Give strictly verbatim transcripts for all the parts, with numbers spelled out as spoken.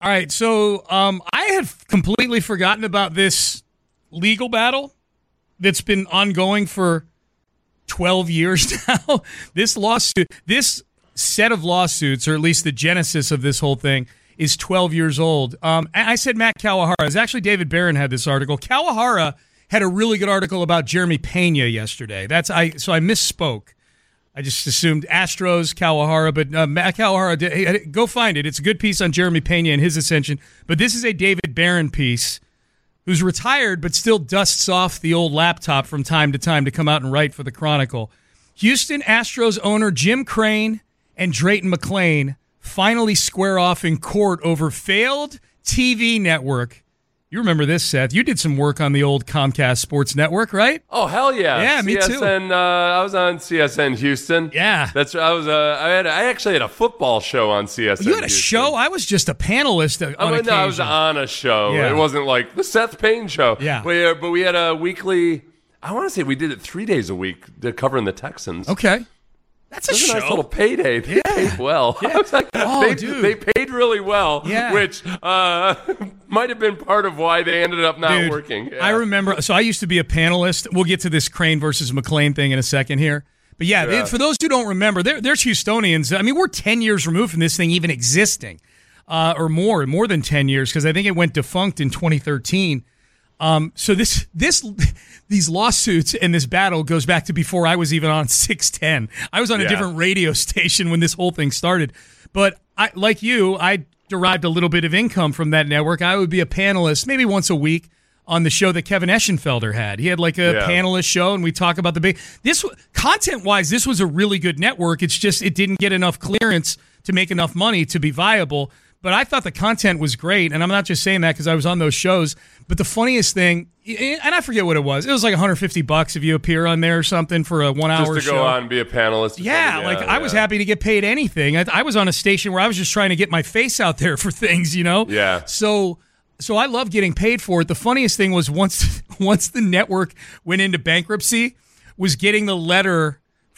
All right, so um, I had completely forgotten about this legal battle that's been ongoing for twelve years now. This lawsuit, this set of lawsuits, or at least the genesis of this whole thing, is twelve years old. Um, I said Matt Kawahara. It was actually David Barron had this article. Kawahara had a really good article about Jeremy Pena yesterday. That's I. So I misspoke. I just assumed Astros, Kawahara, but uh, Matt Kawahara, did, hey, go find it. It's a good piece on Jeremy Pena and his ascension. But this is a David Barron piece, who's retired but still dusts off the old laptop from time to time to come out and write for the Chronicle. Houston Astros owner Jim Crane and Drayton McClain finally square off in court over failed T V network. You remember this, Seth. You did some work on the old Comcast Sports Network, right? Oh, hell yeah. Yeah, me C S N, too. Uh, I was on C S N Houston. Yeah. That's I was uh, I had I actually had a football show on C S N. You had a Houston. show? I was just a panelist on I mean, occasion. no, I was on a show. Yeah. It wasn't like the Seth Payne show. Yeah. We, uh, but we had a weekly, I want to say we did it three days a week covering the Texans. Okay. That's a It was show. a nice little payday. They Yeah. paid well. Yeah. I was like, Oh, they, dude. they paid really well, Yeah. which uh, might have been part of why they ended up not Dude, working. Yeah. I remember. So I used to be a panelist. We'll get to this Crane versus McClain thing in a second here. But yeah, Yeah. They, for those who don't remember, there, there's Houstonians. I mean, we're ten years removed from this thing even existing, uh, or more, more than ten years, because I think it went defunct in twenty thirteen. Um, so this this these lawsuits and this battle goes back to before I was even on six ten. I was on a Yeah. different radio station when this whole thing started. But I, like you, I derived a little bit of income from that network. I would be a panelist maybe once a week on the show that Kevin Eschenfelder had. He had like a Yeah. panelist show, and we talk about the big this content-wise. This was a really good network. It's just it didn't get enough clearance to make enough money to be viable. But I thought the content was great, and I'm not just saying that because I was on those shows. But the funniest thing, and I forget what it was, it was like one hundred fifty bucks if you appear on there or something for a one-hour show. Just to go on and be a panelist. or Yeah, something. like I was happy to get paid anything. I, I was on a station where I was just trying to get my face out there for things, you know? Yeah. So so I love getting paid for it. The funniest thing was once once the network went into bankruptcy, was getting the letter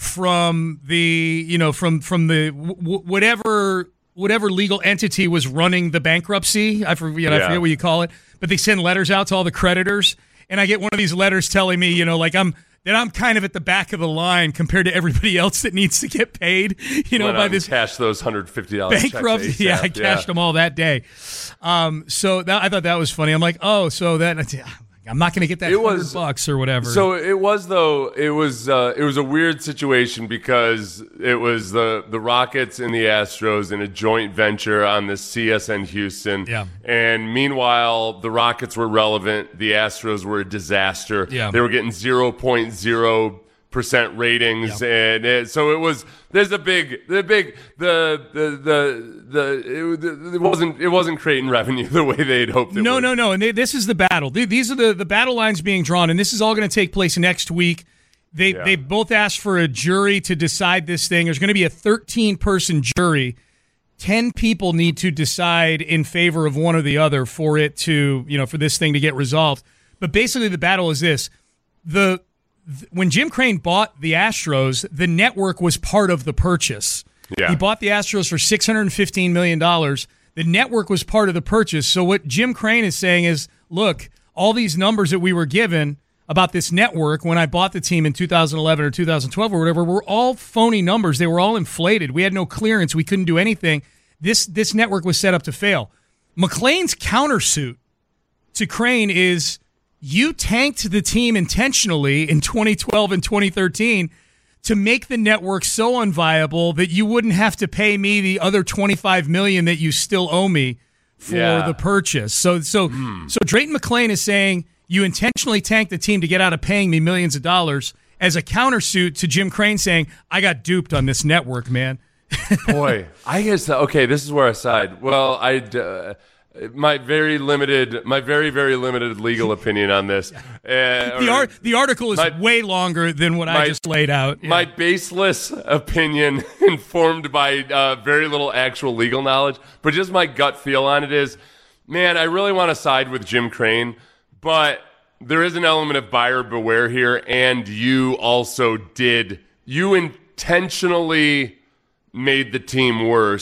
from the, you know, from from the w- whatever whatever legal entity was running the bankruptcy. I forget, you know, I Yeah. forget what you call it, but they send letters out to all the creditors, and I get one of these letters telling me, you know, like I'm that I'm kind of at the back of the line compared to everybody else that needs to get paid, you know, Went by out and this cash those one hundred fifty dollars bankrupt. checks Yeah, ASAP. I cashed them all that day. Um, so that, I thought that was funny. I'm like, oh, so that I'm not going to get that It hundred was- bucks or whatever. So it was though. It was uh, it was a weird situation because it was the the Rockets and the Astros in a joint venture on the C S N Houston. Yeah. And meanwhile, the Rockets were relevant. The Astros were a disaster. Yeah. They were getting zero point zero percent ratings, and it, so it was. There's a big, the big, the the the the. It, it wasn't it wasn't creating revenue the way they'd hoped. It no, would. no, no. And they, this is the battle. They, these are the, the battle lines being drawn, and this is all going to take place next week. They Yeah. they both asked for a jury to decide this thing. There's going to be a thirteen person jury. ten people need to decide in favor of one or the other for it to, you know, for this thing to get resolved. But basically the battle is this. The th- when Jim Crane bought the Astros, the network was part of the purchase. Yeah. He bought the Astros for six hundred fifteen million dollars. The network was part of the purchase. So what Jim Crane is saying is, look, all these numbers that we were given about this network when I bought the team in two thousand eleven or two thousand twelve or whatever were all phony numbers. They were all inflated. We had no clearance. We couldn't do anything. This this network was set up to fail. McClain's countersuit to Crane is, you tanked the team intentionally in twenty twelve and twenty thirteen to make the network so unviable that you wouldn't have to pay me the other twenty-five million dollars that you still owe me for Yeah. the purchase. So so Hmm. so Drayton McClain is saying you intentionally tanked the team to get out of paying me millions of dollars as a countersuit to Jim Crane saying, I got duped on this network, man. Boy, I guess okay. This is where I side. Well, I uh, my very limited, my very very limited legal opinion on this. Uh, The or art the article is my- way longer than what I my- just laid out. Yeah. My baseless opinion, informed by uh, very little actual legal knowledge, but just my gut feel on it is, man, I really want to side with Jim Crane, but there is an element of buyer beware here, and you also did you intentionally made the team worse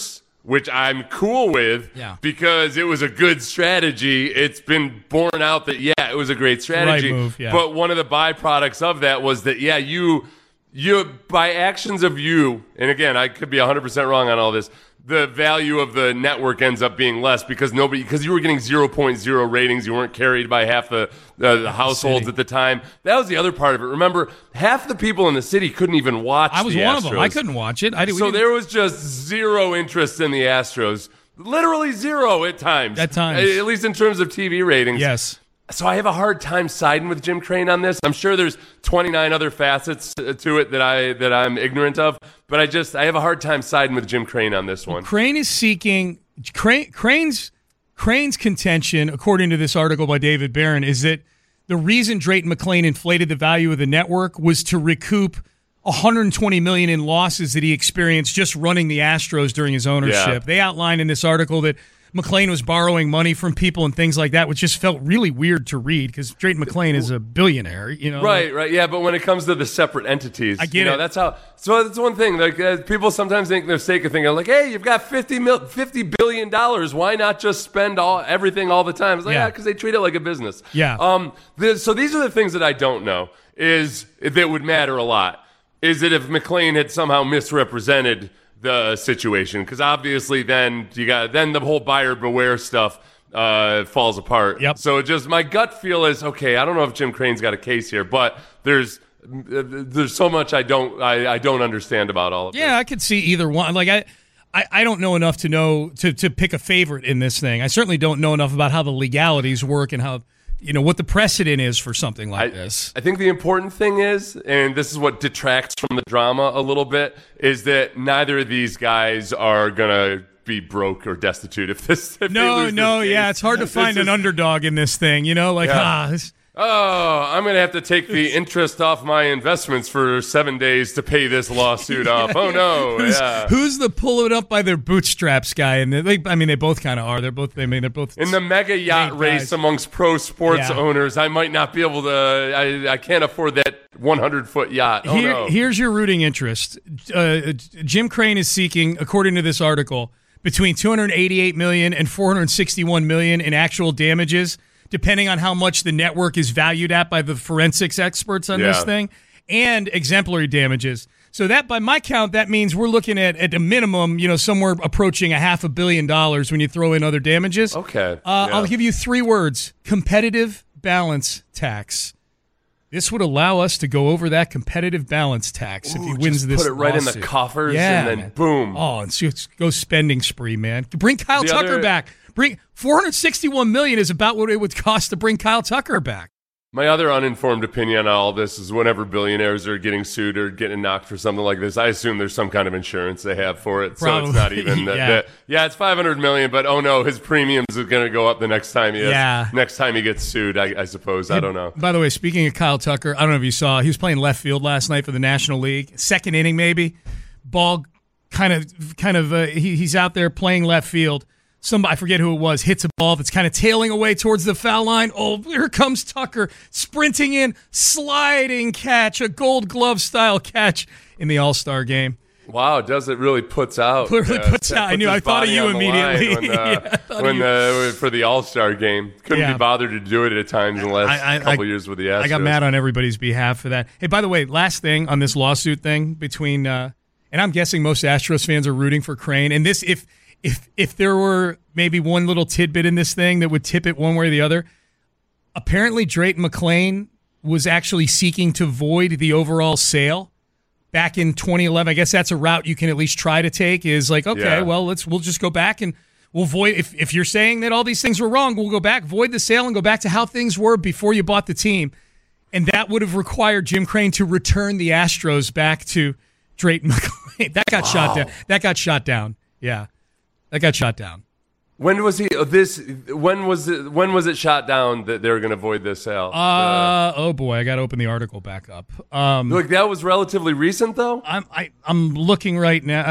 which I'm cool with yeah. because it was a good strategy. It's been borne out that, yeah, it was a great strategy. Right move, yeah. But one of the byproducts of that was that, yeah, you, you by actions of you, and again, I could be one hundred percent wrong on all this, the value of the network ends up being less because nobody because you were getting zero point zero ratings. You weren't carried by half the, uh, the households at the time. That was the other part of it. Remember, half the people in the city couldn't even watch the Astros. I was one of them. I couldn't watch it. I didn't, so didn't... there was just zero interest in the Astros. Literally zero at times. At times. At least in terms of T V ratings. Yes. So I have a hard time siding with Jim Crane on this. I'm sure there's twenty-nine other facets to it that I that I'm ignorant of, but I just I have a hard time siding with Jim Crane on this one. Well, Crane is seeking Crane, Crane's Crane's contention, according to this article by David Barron, is that the reason Drayton McLane inflated the value of the network was to recoup one hundred twenty million dollars in losses that he experienced just running the Astros during his ownership. Yeah. They outlined in this article that McLane was borrowing money from people and things like that, which just felt really weird to read because Drayton McLane is a billionaire, you know. Right, right, yeah. But when it comes to the separate entities, I get you know, it. That's how. So that's one thing. Like uh, people sometimes think they're sake of thinking, like, hey, you've got fifty mil, fifty billion dollars. Why not just spend all everything all the time? It's like, yeah, because yeah, they treat it like a business. Yeah. Um. The, so these are the things that I don't know is that would matter a lot. Is that if McLane had somehow misrepresented the situation, because obviously then you got then the whole buyer beware stuff uh, falls apart. Yep. So it just my gut feel is okay. I don't know if Jim Crane's got a case here, but there's there's so much I don't I, I don't understand about all of yeah, this. Yeah, I could see either one. Like I, I, I don't know enough to know to to pick a favorite in this thing. I certainly don't know enough about how the legalities work and how. You know, what the precedent is for something like I, this. I think the important thing is, and this is what detracts from the drama a little bit, is that neither of these guys are going to be broke or destitute if this if No, they lose no, this yeah, case. it's hard to find This an is, underdog in this thing, you know? Like, yeah. ah, this, Oh, I'm going to have to take the interest off my investments for seven days to pay this lawsuit off. Oh, no. who's, yeah. who's the pull it up by their bootstraps guy? And they, I mean, they both kind of are. They're both, I mean, they're both. In the mega yacht race guys. amongst pro sports Yeah. owners, I might not be able to, I, I can't afford that one hundred foot yacht. Oh, Here, no. Here's your rooting interest. Uh, Jim Crane is seeking, according to this article, between two hundred eighty-eight million dollars and four hundred sixty-one million dollars in actual damages, depending on how much the network is valued at by the forensics experts on Yeah. this thing, and exemplary damages. So that, by my count, that means we're looking at, at a minimum, you know, somewhere approaching a half a billion dollars when you throw in other damages. Okay. Uh, Yeah. I'll give you three words: competitive balance tax. This would allow us to go over that competitive balance tax Ooh, if he wins just this put it right in the lawsuit. coffers Yeah, and then man. boom. Oh, and so it's go spending spree, man. Bring Kyle The Tucker other- back. Bring four hundred sixty-one million dollars is about what it would cost to bring Kyle Tucker back. My other uninformed opinion on all this is whenever billionaires are getting sued or getting knocked for something like this, I assume there's some kind of insurance they have for it. Probably. So it's not even that. Yeah. that- yeah, it's five hundred million dollars, but oh no, his premiums are going to go up the next time he has, Yeah. next time he gets sued, I, I suppose. I don't know. By the way, speaking of Kyle Tucker, I don't know if you saw, he was playing left field last night for the National League. Second inning, maybe. Ball kind of, kind of, uh, he, he's out there playing left field. Somebody, I forget who it was, hits a ball that's kind of tailing away towards the foul line. Oh, here comes Tucker sprinting in, sliding catch, a Gold Glove style catch in the All-Star game. Wow, does it really puts out? Really uh, puts out. I knew. his I thought of body you on the line immediately. When, uh, Yeah, I thought of when you. uh, for the All Star game, couldn't Yeah. be bothered to do it at times in the last I- I- couple I- years with the Astros. I got mad on everybody's behalf for that. Hey, by the way, last thing on this lawsuit thing between, uh, and I'm guessing most Astros fans are rooting for Crane. And this, if if if there were maybe one little tidbit in this thing that would tip it one way or the other, apparently Drayton McLane was actually seeking to void the overall sale back in twenty eleven. I guess that's a route you can at least try to take. Is like, okay, Yeah. well, let's we'll just go back and we'll void. If if you're saying that all these things were wrong, we'll go back, void the sale, and go back to how things were before you bought the team. And that would have required Jim Crane to return the Astros back to Drayton McLane. That got Wow. shot down. That got shot down. Yeah, that got shot down. When was he? uh, This when was it? When was it shot down that they were going to void this sale? Uh, oh boy, I got to open the article back up. Um, Look, that was relatively recent, though. I'm I, I'm looking right now. I,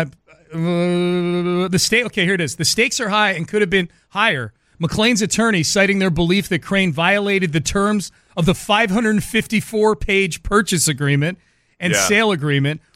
uh, the state. Okay, here it is. The stakes are high and could have been higher. McLane's attorney citing their belief that Crane violated the terms of the five hundred fifty-four page purchase agreement and Yeah. sale agreement,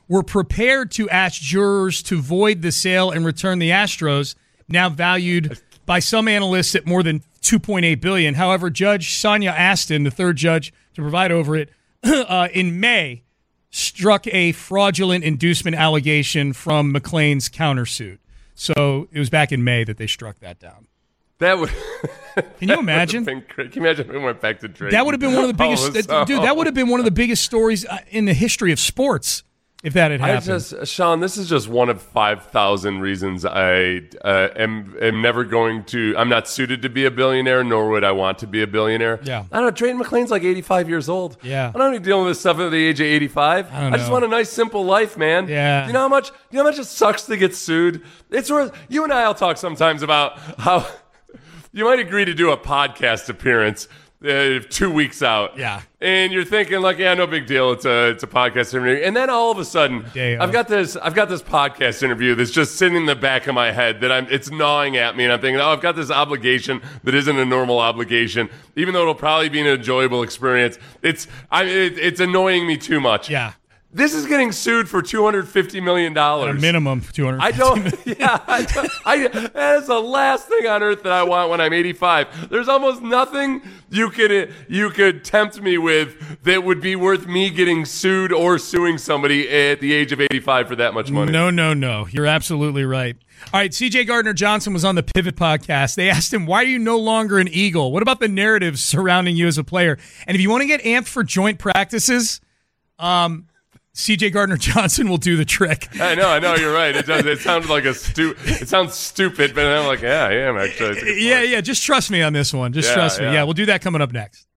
were prepared to ask jurors to void the sale and return the Astros, now valued by some analysts at more than two point eight billion dollars. However, Judge Sonia Aston, the third judge to provide over it, uh, in May, struck a fraudulent inducement allegation from McLean's countersuit. So it was back in May that they struck that down. That would. Can you imagine? Been, can you imagine if we went back to Drake? That would have been one of the biggest. Oh, so. Dude, that would have been one of the biggest stories in the history of sports if that had happened. I just, Sean, this is just one of five thousand reasons I uh, am am never going to. I'm not suited to be a billionaire, nor would I want to be a billionaire. Yeah. I don't know. Drayton McLean's like eighty-five years old. Yeah. I don't need to deal with this stuff at the age of eighty-five. I, don't I just know. want a nice, simple life, man. Yeah. You know how much? You know how much it sucks to get sued. It's worth. You and I'll talk sometimes about how. You might agree to do a podcast appearance uh, two weeks out. Yeah. And you're thinking like, yeah, no big deal. It's a it's a podcast interview. And then all of a sudden, Day I've of. got this I've got this podcast interview that's just sitting in the back of my head that I'm it's gnawing at me, and I'm thinking, oh, I've got this obligation that isn't a normal obligation, even though it'll probably be an enjoyable experience. It's I it, it's annoying me too much. Yeah. This is getting sued for two hundred fifty million dollars. At a minimum, two hundred. I don't. Yeah, I, don't, I that is the last thing on earth that I want when I'm eighty-five. There's almost nothing you could you could tempt me with that would be worth me getting sued or suing somebody at the age of eighty-five for that much money. No, no, no. You're absolutely right. All right, C J Gardner-Johnson was on the Pivot podcast. They asked him, why are you no longer an Eagle? What about the narratives surrounding you as a player? And if you want to get amped for joint practices, um. C J Gardner-Johnson will do the trick. I know, I know, you're right. It does. It sounds like a stu. It sounds stupid, but I'm like, yeah, I am actually. Yeah, yeah. Just trust me on this one. Just Yeah, trust me. yeah. Yeah, we'll do that coming up next.